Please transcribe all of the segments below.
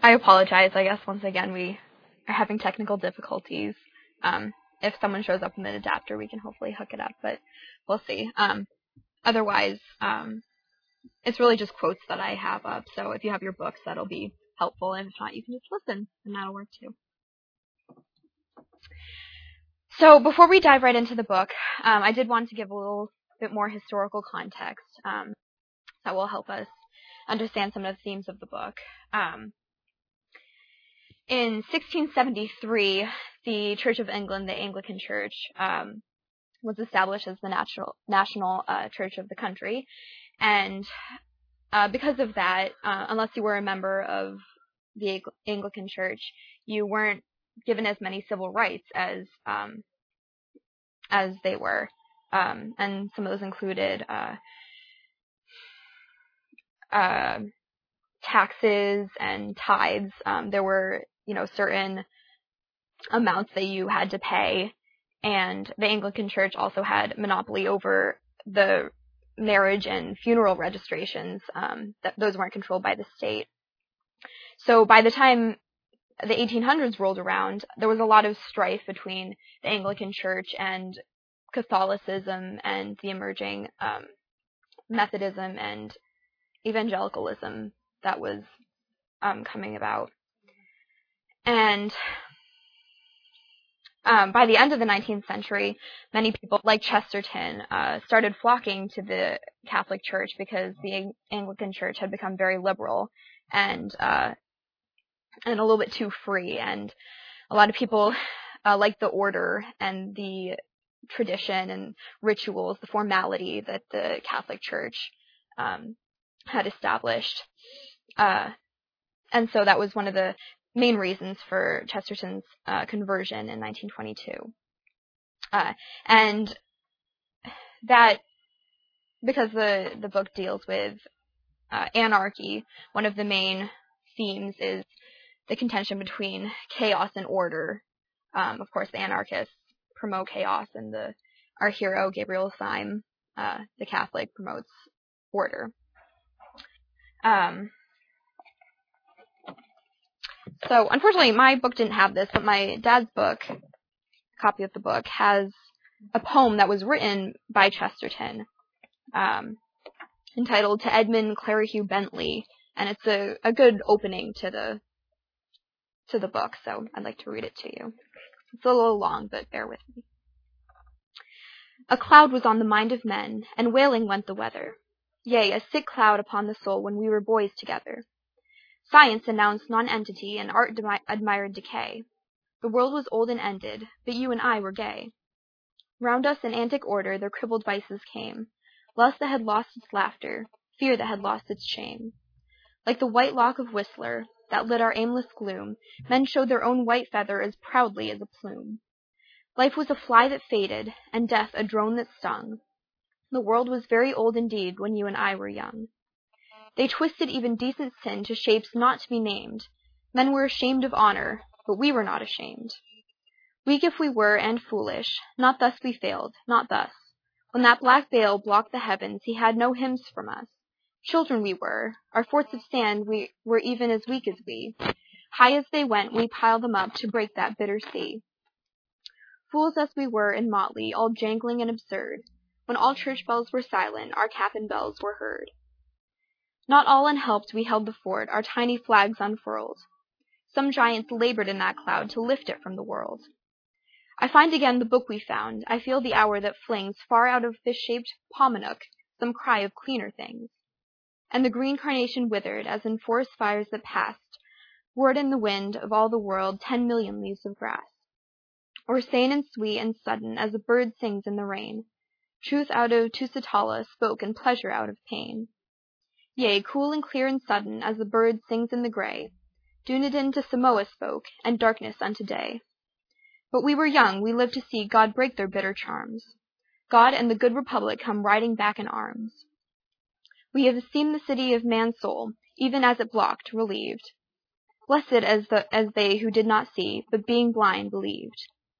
I apologize. I guess once again we are having technical difficulties. If someone shows up with an adapter, we can hopefully hook it up, but we'll see. Otherwise, it's really just quotes that I have up, so if you have your books, that'll be helpful, and if not, you can just listen, and that'll work too. So before we dive right into the book, I did want to give a little bit more historical context that will help us understand some of the themes of the book. In 1673, the Church of England, the Anglican Church, was established as the national church of the country, and because of that, unless you were a member of the Anglican Church, you weren't given as many civil rights as they were, and some of those included taxes and tithes. There were, certain amounts that you had to pay, and the Anglican Church also had monopoly over the marriage and funeral registrations. That those weren't controlled by the state. So by the time the 1800s rolled around, there was a lot of strife between the Anglican Church and Catholicism and the emerging Methodism and evangelicalism that was coming about. And by the end of the 19th century, many people, like Chesterton, started flocking to the Catholic Church because the Anglican Church had become very liberal and a little bit too free. And a lot of people liked the order and the tradition and rituals, the formality that the Catholic Church had established. And so that was one of the main reasons for Chesterton's conversion in 1922. And that, because the book deals with anarchy, one of the main themes is the contention between chaos and order. Of course, the anarchists promote chaos, and our hero, Gabriel Syme, the Catholic, promotes order. So, unfortunately, my book didn't have this, but my dad's book, copy of the book, has a poem that was written by Chesterton, entitled To Edmund Clerihew Bentley, and it's a good opening to the book, so I'd like to read it to you. It's a little long, but bear with me. A cloud was on the mind of men, and wailing went the weather. Yea, a sick cloud upon the soul when we were boys together. Science announced nonentity, and art admired decay. The world was old and ended, but you and I were gay. Round us in antic order their crippled vices came, lust that had lost its laughter, fear that had lost its shame. Like the white lock of Whistler, that lit our aimless gloom, men showed their own white feather as proudly as a plume. Life was a fly that faded, and death a drone that stung. The world was very old indeed when you and I were young. They twisted even decent sin to shapes not to be named. Men were ashamed of honor, but we were not ashamed. Weak if we were, and foolish, not thus we failed, not thus. When that black veil blocked the heavens, he had no hymns from us. Children we were, our forts of sand we were even as weak as we. High as they went, we piled them up to break that bitter sea. Fools as we were in motley, all jangling and absurd. When all church bells were silent, our cabin bells were heard. Not all unhelped we held the fort, our tiny flags unfurled. Some giants labored in that cloud to lift it from the world. I find again the book we found, I feel the hour that flings far out of fish-shaped Paumanok some cry of cleaner things. And the green carnation withered, as in forest fires that passed, word in the wind of all the world 10 million leaves of grass. Or sane and sweet and sudden, as a bird sings in the rain, truth out of Tusitala spoke and pleasure out of pain. Yea, cool and clear and sudden, as the bird sings in the gray, Dunedin to Samoa spoke, and darkness unto day. But we were young, we lived to see God break their bitter charms. God and the good republic come riding back in arms. We have seen the city of man's soul, even as it blocked, relieved. Blessed as they who did not see, but being blind believed.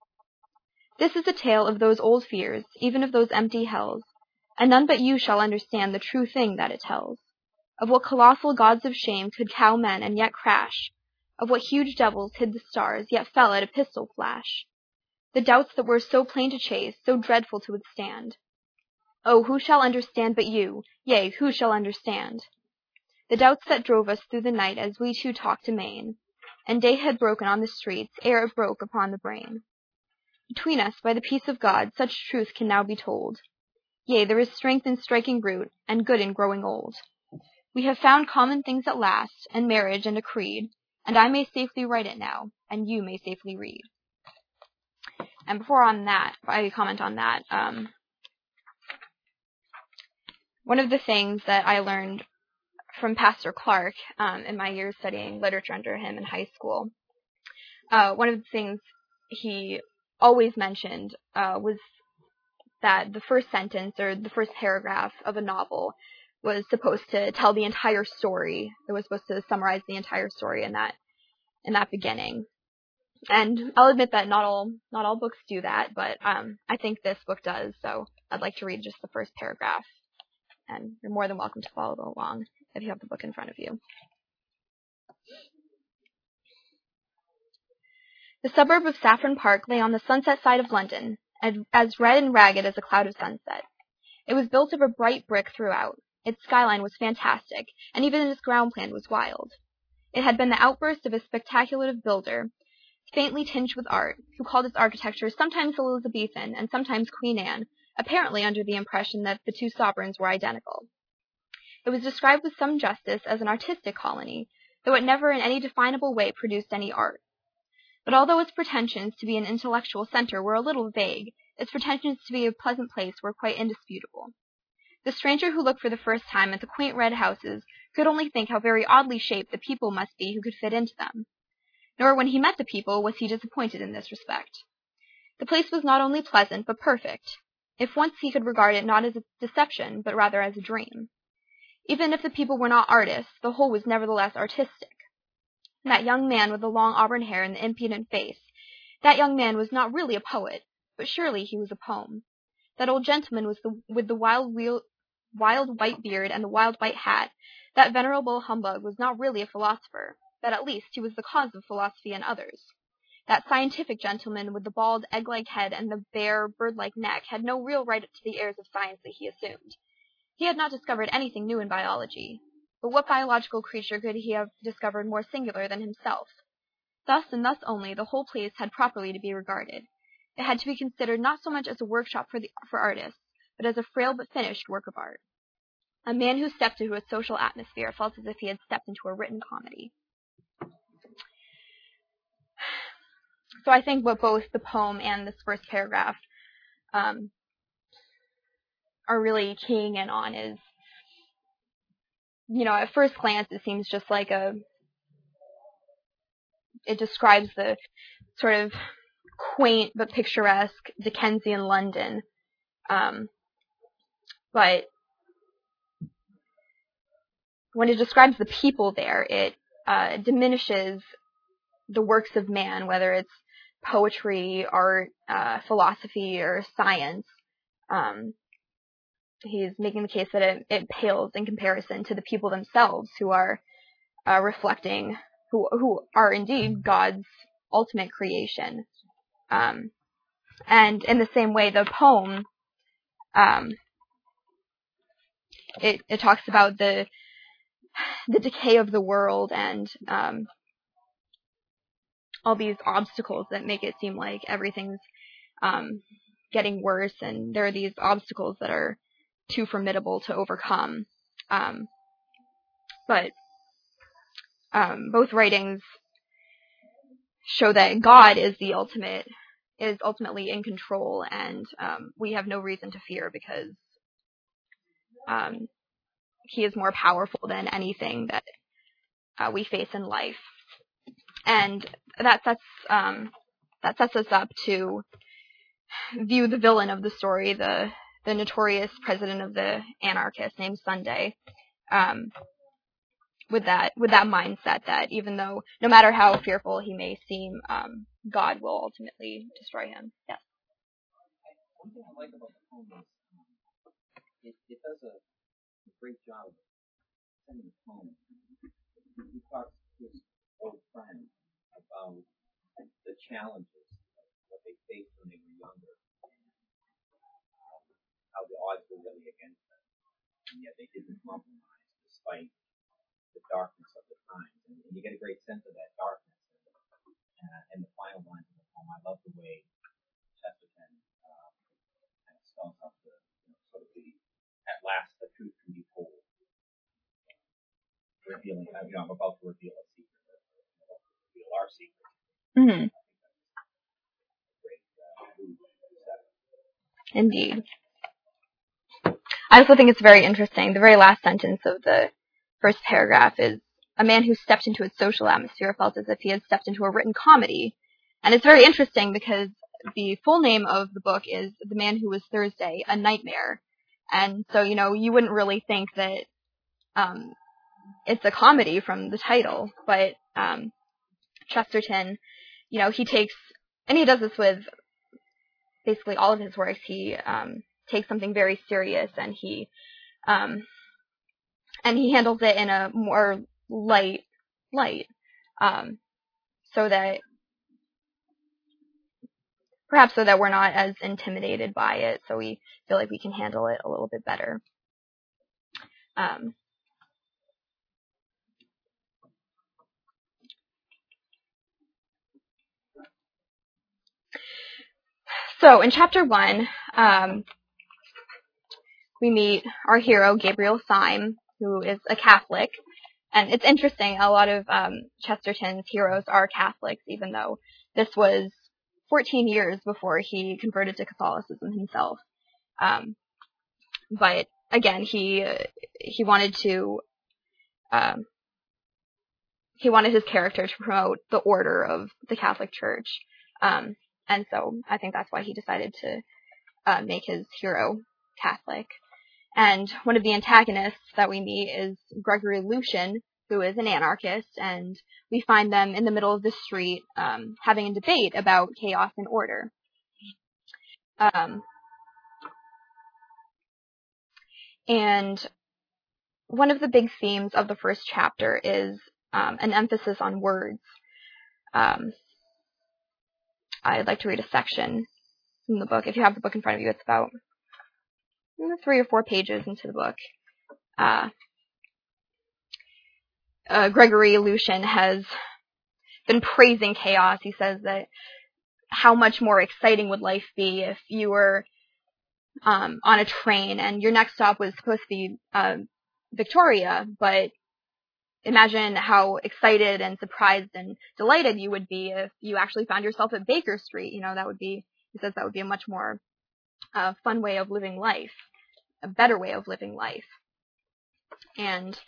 This is a tale of those old fears, even of those empty hells, and none but you shall understand the true thing that it tells. Of what colossal gods of shame could cow men and yet crash, of what huge devils hid the stars, yet fell at a pistol flash. The doubts that were so plain to chase, so dreadful to withstand. Oh, who shall understand but you? Yea, who shall understand? The doubts that drove us through the night as we two talked amain, and day had broken on the streets ere it broke upon the brain. Between us, by the peace of God, such truth can now be told. Yea, there is strength in striking root, and good in growing old. We have found common things at last, and marriage and a creed, and I may safely write it now, and you may safely read. And before I comment on that, one of the things that I learned from Pastor Clark in my years studying literature under him in high school, one of the things he always mentioned was that the first sentence or the first paragraph of a novel was supposed to tell the entire story. It was supposed to summarize the entire story in that beginning. And I'll admit that not all books do that, but I think this book does. So I'd like to read just the first paragraph, and you're more than welcome to follow along if you have the book in front of you. The suburb of Saffron Park lay on the sunset side of London, as red and ragged as a cloud of sunset. It was built of a bright brick throughout. Its skyline was fantastic, and even its ground plan was wild. It had been the outburst of a speculative builder, faintly tinged with art, who called its architecture sometimes Elizabethan and sometimes Queen Anne, apparently under the impression that the two sovereigns were identical. It was described with some justice as an artistic colony, though it never in any definable way produced any art. But although its pretensions to be an intellectual center were a little vague, its pretensions to be a pleasant place were quite indisputable. The stranger who looked for the first time at the quaint red houses could only think how very oddly shaped the people must be who could fit into them. Nor when he met the people was he disappointed in this respect. The place was not only pleasant, but perfect, if once he could regard it not as a deception, but rather as a dream. Even if the people were not artists, the whole was nevertheless artistic. That young man with the long auburn hair and the impudent face, that young man was not really a poet, but surely he was a poem. That old gentleman with the wild white beard and the wild white hat, that venerable humbug was not really a philosopher, but at least he was the cause of philosophy in others. That scientific gentleman with the bald egg-like head and the bare bird-like neck had no real right to the airs of science that he assumed. He had not discovered anything new in biology, but what biological creature could he have discovered more singular than himself? Thus and thus only the whole place had properly to be regarded. It had to be considered not so much as a workshop for artists, but as a frail but finished work of art. A man who stepped into a social atmosphere felt as if he had stepped into a written comedy. So I think what both the poem and this first paragraph are really keying in on is, at first glance it seems just like it describes the sort of quaint but picturesque Dickensian London. But when it describes the people there, it diminishes the works of man, whether it's poetry, art, philosophy, or science. He's making the case that it pales in comparison to the people themselves, who are reflecting, who are indeed God's ultimate creation. And in the same way, the poem, it talks about the decay of the world and all these obstacles that make it seem like everything's getting worse, and there are these obstacles that are too formidable to overcome. But both writings show that God is ultimately in control, and we have no reason to fear because he is more powerful than anything that we face in life. And that sets us up to view the villain of the story, the notorious president of the anarchists named Sunday, with that mindset that even though, no matter how fearful he may seem, God will ultimately destroy him. Yes. One thing I like about the poem is it does a great job of sending the poem. He talks to his old friend challenges, what they faced when they were younger, how the odds were really against them, and yet they didn't compromise despite the darkness of the times. And you get a great sense of that darkness in the final lines of the poem. I love the way Chesterton kind of spells out the sort of the at last the truth can be told. Revealing, I'm about to reveal a secret, reveal our secret. Mm-hmm. Great Indeed. I also think it's very interesting. The very last sentence of the first paragraph is, a man who stepped into its social atmosphere felt as if he had stepped into a written comedy. And it's very interesting because the full name of the book is The Man Who Was Thursday, A Nightmare. And so, you wouldn't really think that it's a comedy from the title, but Chesterton, he takes, and he does this with basically all of his works, he takes something very serious and he handles it in a more light, so that we're not as intimidated by it, so we feel like we can handle it a little bit better. So in chapter 1, we meet our hero, Gabriel Syme, who is a Catholic. And it's interesting, a lot of Chesterton's heroes are Catholics, even though this was 14 years before he converted to Catholicism himself. But again, he wanted his character to promote the order of the Catholic Church. And so I think that's why he decided to make his hero Catholic. And one of the antagonists that we meet is Gregory Lucian, who is an anarchist, and we find them in the middle of the street having a debate about chaos and order. And one of the big themes of the first chapter is an emphasis on words. I'd like to read a section from the book. If you have the book in front of you, it's about 3 or 4 pages into the book. Gregory Lucian has been praising chaos. He says that how much more exciting would life be if you were on a train and your next stop was supposed to be Victoria, but imagine how excited and surprised and delighted you would be if you actually found yourself at Baker Street. He says that would be a much more fun way of living life, a better way of living life. And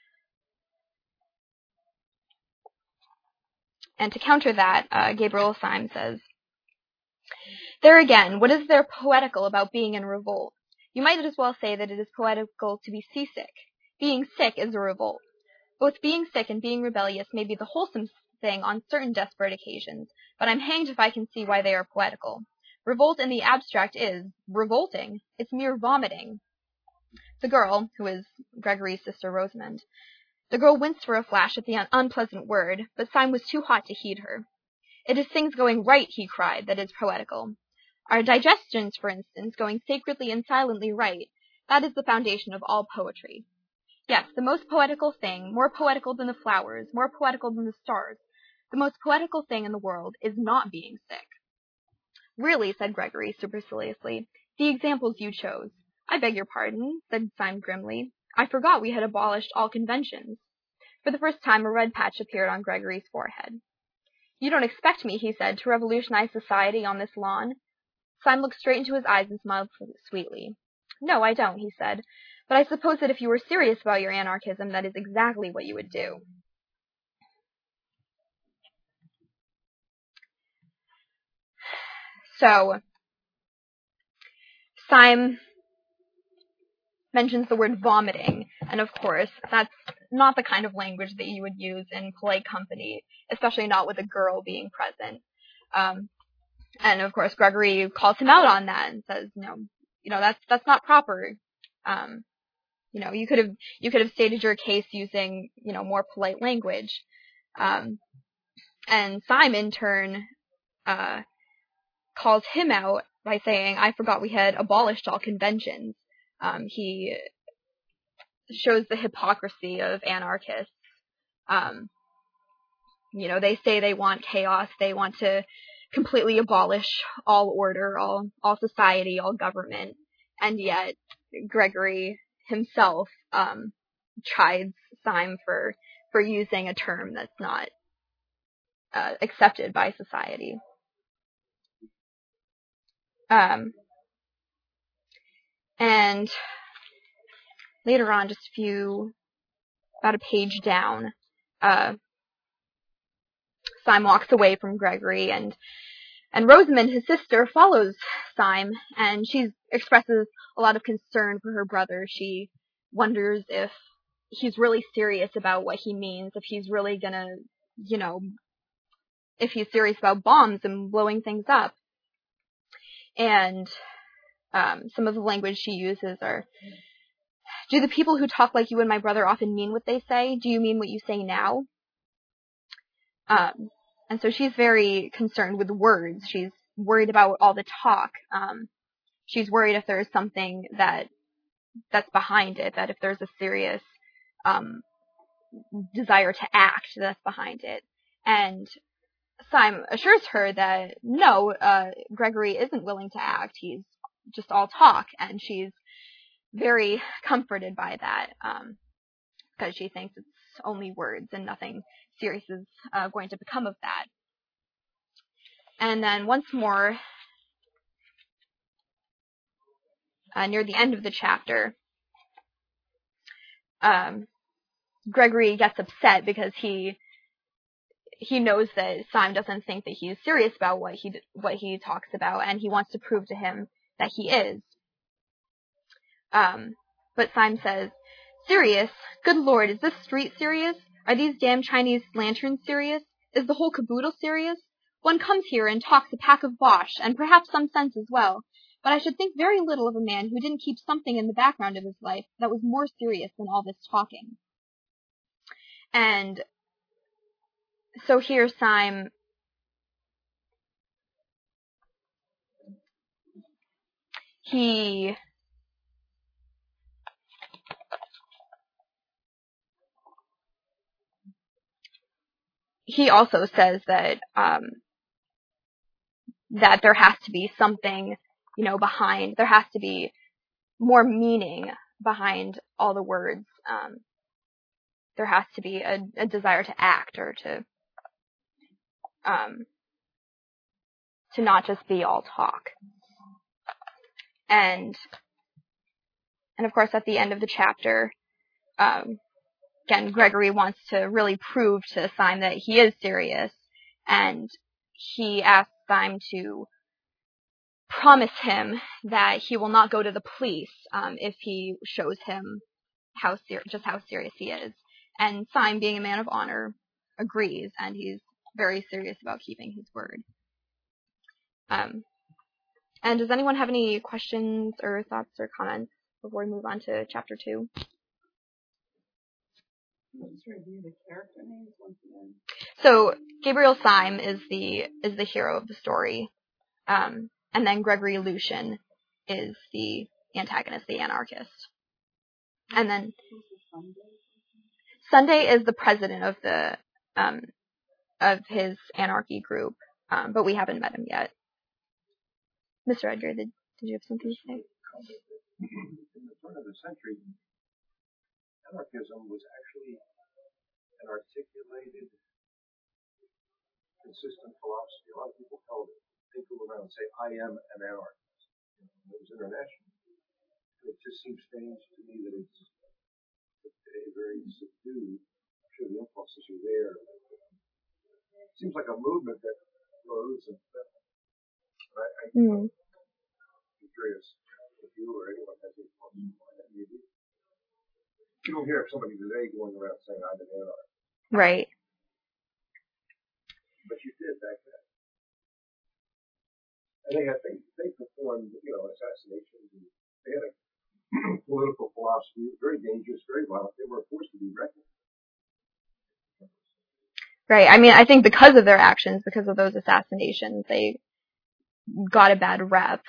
to counter that, Gabriel Syme says, there again, what is there poetical about being in revolt? You might as well say that it is poetical to be seasick. Being sick is a revolt. Both being sick and being rebellious may be the wholesome thing on certain desperate occasions, but I'm hanged if I can see why they are poetical. Revolt in the abstract is revolting. It's mere vomiting. The girl, who is Gregory's sister Rosamond, the girl winced for a flash at the unpleasant word, but Syme was too hot to heed her. It is things going right, he cried, that is poetical. Our digestions, for instance, going sacredly and silently right, that is the foundation of all poetry. Yes, the most poetical thing, more poetical than the flowers, more poetical than the stars, the most poetical thing in the world is not being sick. Really, said Gregory superciliously, the examples you chose. I beg your pardon, said Syme grimly. I forgot we had abolished all conventions. For the first time a red patch appeared on Gregory's forehead. You don't expect me, he said, to revolutionize society on this lawn? Syme looked straight into his eyes and smiled sweetly. No, I don't, he said, but I suppose that if you were serious about your anarchism, that is exactly what you would do. So, Syme mentions the word vomiting, and of course, that's not the kind of language that you would use in polite company, especially not with a girl being present. And of course, Gregory calls him out on that and says, that's not proper. You could have stated your case using, more polite language. And Syme, in turn, calls him out by saying, "I forgot we had abolished all conventions." He shows the hypocrisy of anarchists. They say they want chaos, they want to completely abolish all order, all society, all government, and yet Gregory himself chides Syme for using a term that's not accepted by society. And later on, just about a page down, Syme walks away from Gregory, and Rosamond, his sister, follows Syme, and she expresses a lot of concern for her brother. She wonders if he's really serious about what he means, if he's really gonna, if he's serious about bombs and blowing things up. And some of the language she uses are, "Do the people who talk like you and my brother often mean what they say? Do you mean what you say now?" And so she's very concerned with words. She's worried about all the talk. She's worried if there's something that's behind it, that if there's a serious desire to act that's behind it. And Syme assures her that no, Gregory isn't willing to act. He's just all talk, and she's very comforted by that, because she thinks it's only words and nothing serious is going to become of that. And then once more, near the end of the chapter, Gregory gets upset because he knows that Syme doesn't think that he's serious about what he talks about, and he wants to prove to him that he is. But Syme says, "Serious? Good Lord, is this street serious? Are these damn Chinese lanterns serious? Is the whole caboodle serious? One comes here and talks a pack of bosh, and perhaps some sense as well, but I should think very little of a man who didn't keep something in the background of his life that was more serious than all this talking." And so here Syme he also says that that there has to be something, behind. There has to be more meaning behind all the words. There has to be a desire to act, or to not just be all talk. And of course, at the end of the chapter, again, Gregory wants to really prove to Syme that he is serious, and he asks Syme to promise him that he will not go to the police if he shows him how serious he is. And Syme, being a man of honor, agrees, and he's very serious about keeping his word. And does anyone have any questions or thoughts or comments before we move on to chapter 2? Let's review the character names once again. So Gabriel Syme is the hero of the story, and then Gregory Lucian is the antagonist, the anarchist. And then Sunday is the president of the of his anarchy group, but we haven't met him yet. Mr. Edgar, did you have something to say? In the turn of the century, anarchism was actually an articulated, consistent philosophy. A lot of people held it. They go around and say, "I am an anarchist." It was international. It just seems strange to me that it's a very subdued. I'm sure the impulses are there. It seems like a movement that grows and fell. I'm curious if you or anyone has any thoughts on why that may be. You don't hear somebody today going around saying, "I'm an anarchist." Right. But you did back then. And they performed, assassinations, and they had a political philosophy, very dangerous, very violent. They were forced to be reckoned. Right. I mean, I think because of their actions, because of those assassinations, they got a bad rep.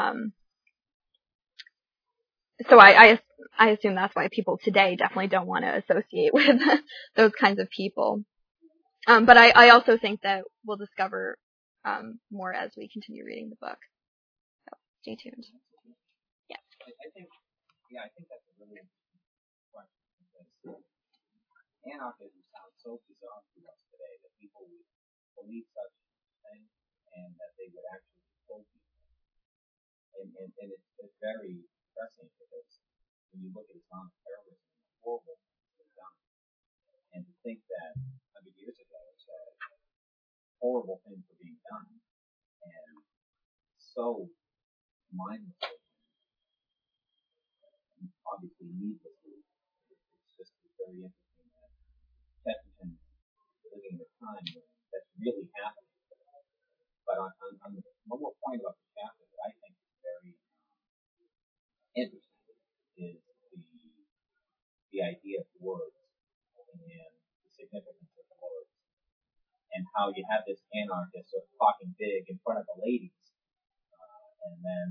So I assume that's why people today definitely don't want to associate with those kinds of people. But I also think that we'll discover more as we continue reading the book. So stay tuned. Yeah. I think that's a really interesting question, because anarchism sounds so bizarre to us today that people would believe such things and that they would actually kill people. And it's very depressing, because when you look at Islamic terrorism, it's horrible things done. And to think that 100 years ago, horrible things were being done, and so mindlessly, and obviously needlessly. It's just very interesting that Chesterton living in a time when that's really happening. But on one more point about the chapter that I think is very interesting is the idea of words and the significance of words, and how you have this anarchist sort of talking big in front of the ladies, and then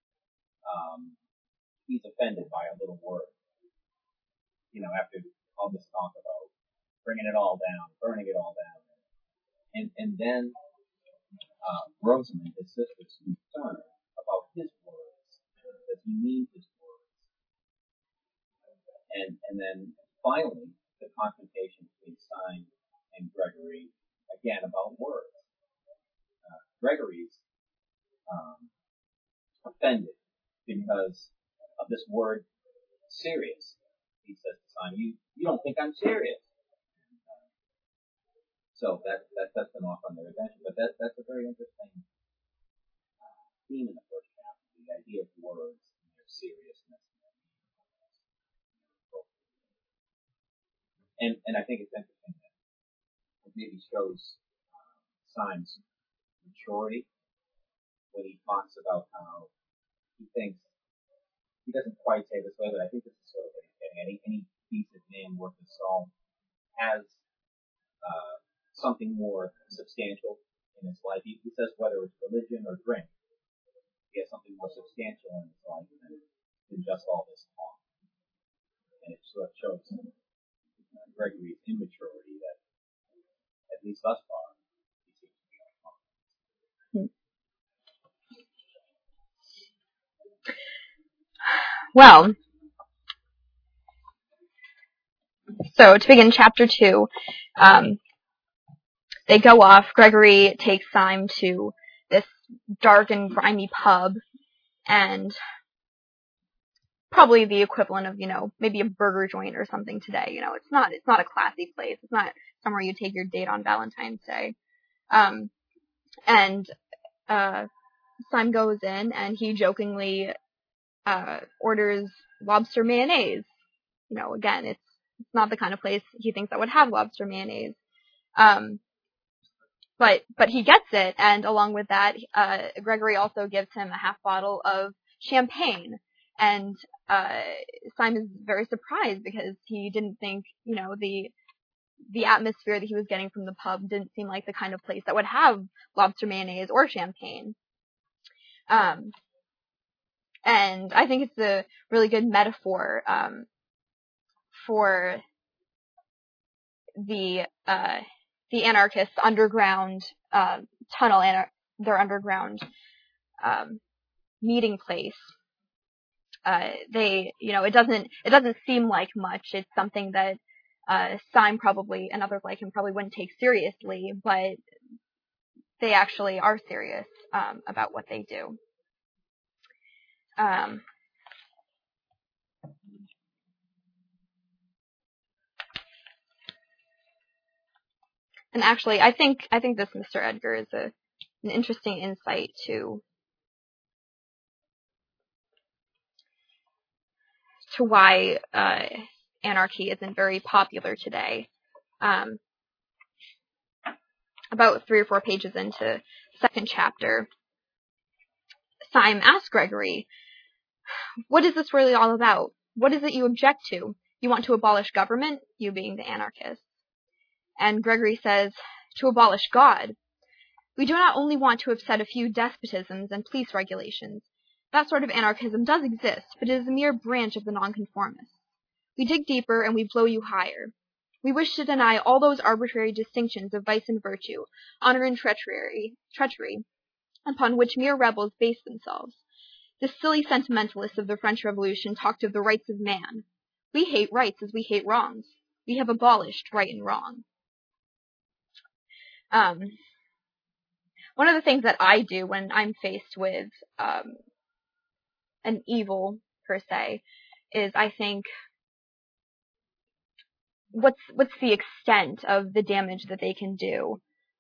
he's offended by a little word. After all this talk about bringing it all down, burning it all down, and then Rosamund, his sister's concerned about his words. Does he mean his words? And then finally, the confrontation between Syme and Gregory, again about words. Gregory's offended because of this word serious. He says to Syme, you don't think I'm serious. So that sets them off on their adventure. But that's a very interesting theme in the first chapter, the idea of words and their seriousness. And I think it's interesting that it maybe shows Syme's maturity when he talks about how he thinks, he doesn't quite say this way, but I think this is sort of what he's getting. Any decent man worth his salt has something more substantial in his life. He says whether it's religion or drink, he has something more substantial in his life than just all this talk. And it sort of shows Gregory's immaturity that, at least thus far, he seems to be on top. Well, so to begin chapter 2, they go off. Gregory takes Syme to this dark and grimy pub, and probably the equivalent of, maybe a burger joint or something today. It's not a classy place. It's not somewhere you take your date on Valentine's Day. And Syme goes in, and he jokingly orders lobster mayonnaise. Again, it's not the kind of place he thinks that would have lobster mayonnaise. But he gets it, and along with that, Gregory also gives him a half bottle of champagne. And Syme is very surprised because he didn't think, the atmosphere that he was getting from the pub didn't seem like the kind of place that would have lobster mayonnaise or champagne. And I think it's a really good metaphor for the anarchists' underground tunnel and their underground meeting place. It doesn't seem like much. It's something that Syme probably and others like him probably wouldn't take seriously, but they actually are serious about what they do. And actually, I think this Mr. Edgar is an interesting insight to why anarchy isn't very popular today. About 3 or 4 pages into the second chapter, Syme asks Gregory, "What is this really all about? What is it you object to? You want to abolish government, you being the anarchist." And Gregory says, to abolish God. We do not only want to upset a few despotisms and police regulations. That sort of anarchism does exist, but it is a mere branch of the nonconformists. We dig deeper and we blow you higher. We wish to deny all those arbitrary distinctions of vice and virtue, honor and treachery, upon which mere rebels base themselves. The silly sentimentalists of the French Revolution talked of the rights of man. We hate rights as we hate wrongs. We have abolished right and wrong. One of the things that I do when I'm faced with an evil, per se, is I think, what's the extent of the damage that they can do,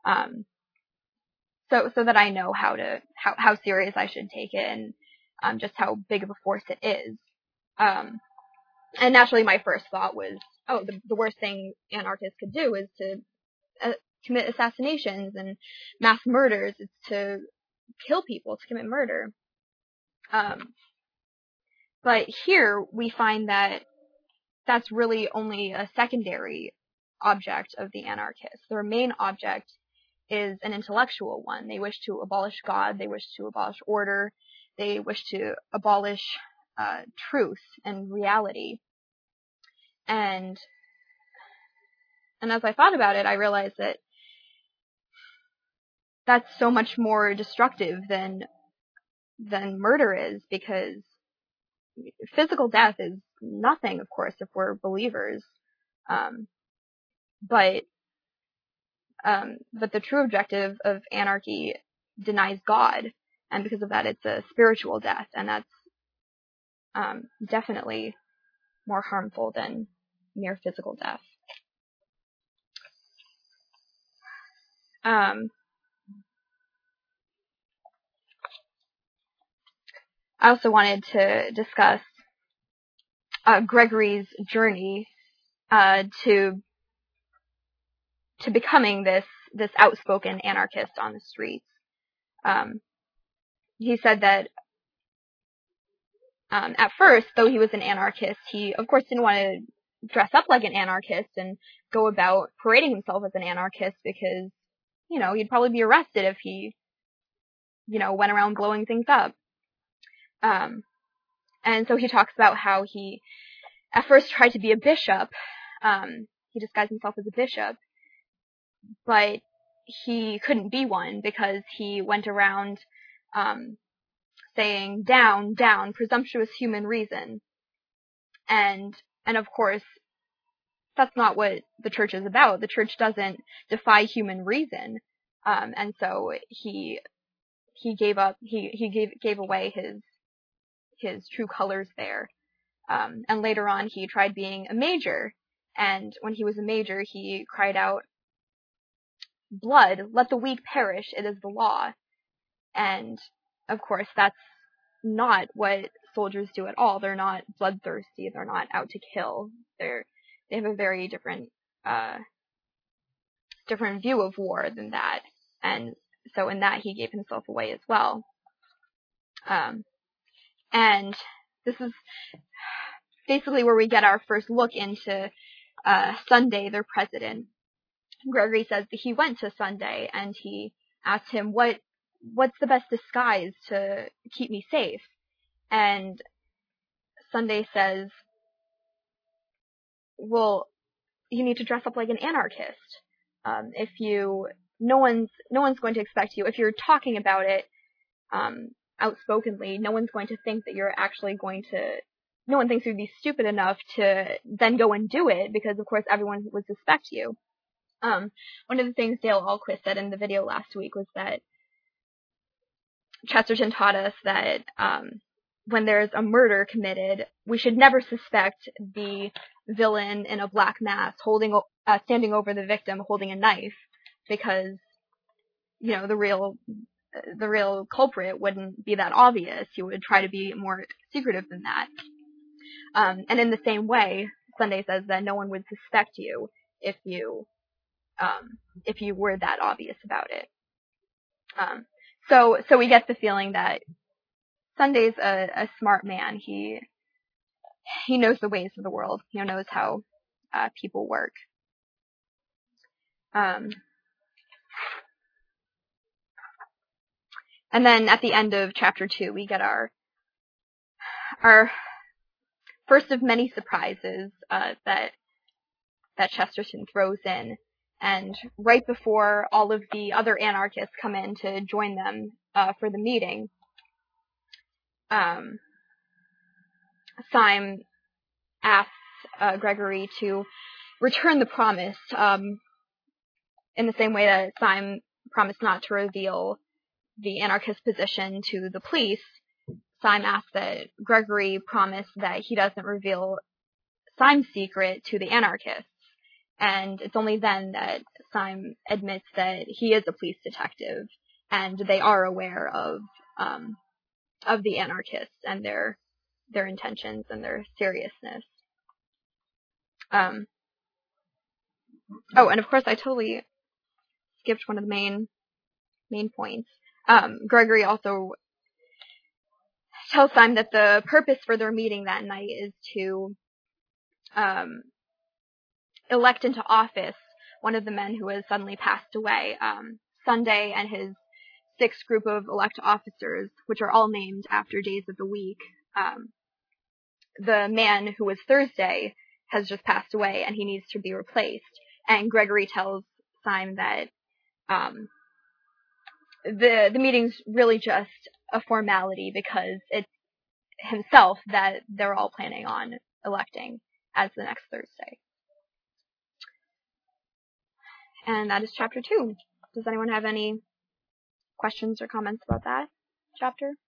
so that I know how serious I should take it, and just how big of a force it is. And naturally, my first thought was, the worst thing anarchists could do is to commit assassinations and mass murders. It's to kill people, to commit murder. But here we find that that's really only a secondary object of the anarchists. Their main object is an intellectual one. They wish to abolish God. They wish to abolish order. They wish to abolish truth and reality. And as I thought about it, I realized that that's so much more destructive than murder is, because physical death is nothing, of course, if we're believers. But the true objective of anarchy denies God, and because of that, it's a spiritual death, and that's definitely more harmful than mere physical death. I also wanted to discuss Gregory's journey to becoming this outspoken anarchist on the streets. He said that at first, though he was an anarchist, he of course didn't want to dress up like an anarchist and go about parading himself as an anarchist, because he'd probably be arrested if he went around blowing things up. And so he talks about how he at first tried to be a bishop. He disguised himself as a bishop, but he couldn't be one because he went around saying, down, down, presumptuous human reason. And of course, that's not what the church is about. The church doesn't defy human reason. And so he gave up, he gave away his true colors there. And later on, he tried being a major. And when he was a major, he cried out, blood, let the weak perish, it is the law. And of course, that's not what soldiers do at all. They're not bloodthirsty. They're not out to kill. They have a very different view of war than that. And so in that, he gave himself away as well. And this is basically where we get our first look into Sunday, their president. Gregory says that he went to Sunday and he asked him, what's the best disguise to keep me safe? And Sunday says, well, you need to dress up like an anarchist. No one's going to expect you. If you're talking about it outspokenly, no one's going to think that you're actually going to. No one thinks you'd be stupid enough to then go and do it, because of course everyone would suspect you. One of the things Dale Ahlquist said in the video last week was that Chesterton taught us that when there's a murder committed, we should never suspect the villain in a black mask standing over the victim holding a knife, because the real culprit wouldn't be that obvious. He would try to be more secretive than that. And in the same way, Sunday says that no one would suspect you if you were that obvious about it. So we get the feeling that Sunday's a smart man. He knows the ways of the world. He knows how people work. And then at the end of chapter 2, we get our first of many surprises that Chesterton throws in. And right before all of the other anarchists come in to join them for the meeting, Syme asks Gregory to return the promise in the same way that Syme promised not to reveal the anarchist position to the police. Syme asks that Gregory promise that he doesn't reveal Syme's secret to the anarchists. And it's only then that Syme admits that he is a police detective, and they are aware of the anarchists and their intentions and their seriousness. And of course I totally skipped one of the main points. Gregory also tells Syme that the purpose for their meeting that night is to elect into office one of the men who has suddenly passed away. Sunday and his 6th group of elect officers, which are all named after days of the week. The man who was Thursday has just passed away and he needs to be replaced. And Gregory tells Syme that the meeting's really just a formality because it's himself that they're all planning on electing as the next Thursday. And that is chapter 2. Does anyone have any questions or comments about that chapter?